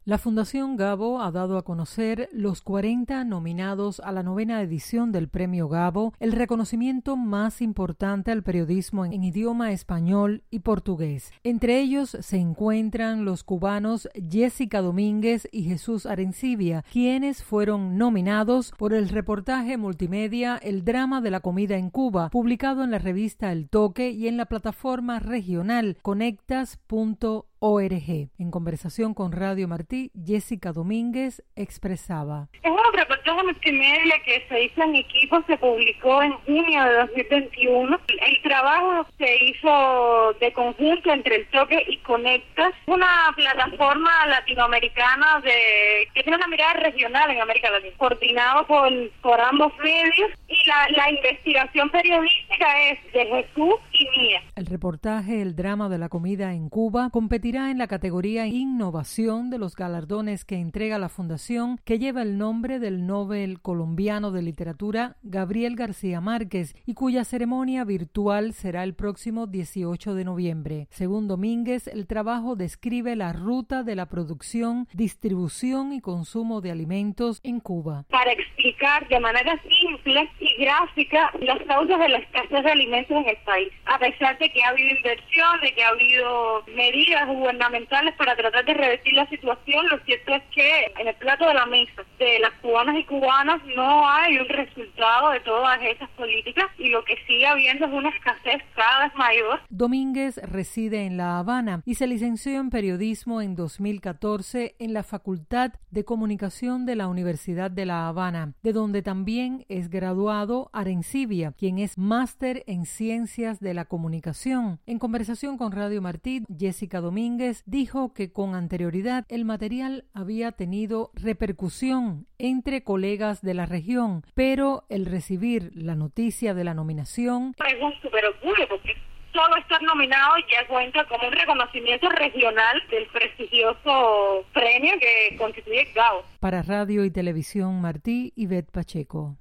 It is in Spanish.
La Fundación Gabo ha dado a conocer los 40 nominados a la 9ª edición del Premio Gabo, el reconocimiento más importante al periodismo en idioma español y portugués. Entre ellos se encuentran los cubanos Jessica Domínguez y Jesús Arencibia, quienes fueron nominados por el reportaje multimedia El drama de la comida en Cuba, publicado en la revista El Toque y en la plataforma regional conectas.org. En conversación con Radio Martí, Jessica Domínguez expresaba: es un reportaje multimedia que se hizo en equipo, se publicó en junio de 2021. El trabajo se hiso de conjunto entre El Toque y Conectas, una plataforma latinoamericana que tiene una mirada regional en América Latina, coordinado por ambos medios, y la investigación periodística es de Jesús y mía. El reportaje El drama de la comida en Cuba competirá en la categoría Innovación de los galardones que entrega la Fundación, que lleva el nombre del Nobel colombiano de literatura Gabriel García Márquez y cuya ceremonia virtual será el próximo 18 de noviembre. Según Domínguez, el trabajo describe la ruta de la producción, distribución y consumo de alimentos en Cuba, para explicar de manera simple y gráfica las causas de la escasez de alimentos en el país. A pesar de que ha habido inversión, de que ha habido medidas gubernamentales para tratar de revertir la situación, lo cierto es que en el plato de la mesa de las cubanas y cubanas no hay un resultado de todas esas políticas, y lo que sigue habiendo es una escasez cada vez mayor. Domínguez reside en La Habana y se licenció en periodismo en 2014 en la Facultad de Comunicación de la Universidad de La Habana, de donde también es graduado Arencibia, quien es máster en Ciencias de la Comunicación. En conversación con Radio Martí, Jessica Domínguez dijo que con anterioridad el material había tenido repercusión entre colegas de la región, pero el recibir la noticia de la nominación es un super orgullo, porque solo estar nominado ya cuenta como un reconocimiento regional del prestigioso premio que constituye Gabo. Para Radio y Televisión Martí, Ivette Pacheco.